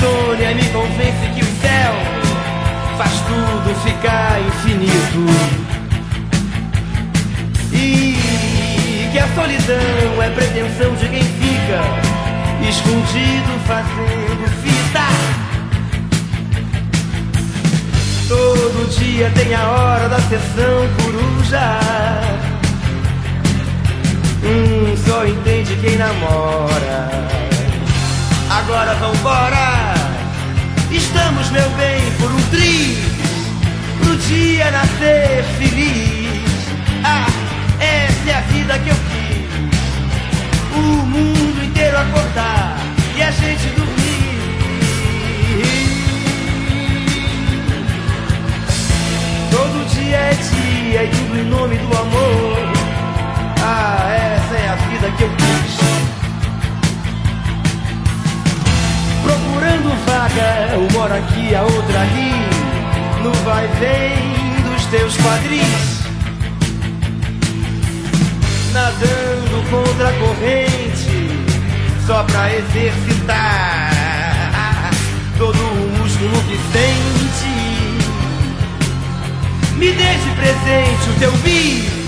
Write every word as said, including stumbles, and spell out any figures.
insônia me convence que o céu faz tudo ficar infinito e que a solidão é pretensão de quem fica escondido fazendo fita. Todo dia tem a hora da sessão coruja. Hum, só entende quem namora. Agora vambora. Estamos, meu bem, por um triz, pro dia nascer feliz. Ah, essa é a vida que eu quis. O mundo inteiro acordar e a gente dormir. Todo dia é dia e tudo em nome do amor. Ah, essa é a vida que eu quis. Procurando vaga, uma aqui, a outra ali, no vai-vem dos teus quadris. Nadando contra a corrente, só pra exercitar todo o músculo que sente. Me dê de presente o teu bis.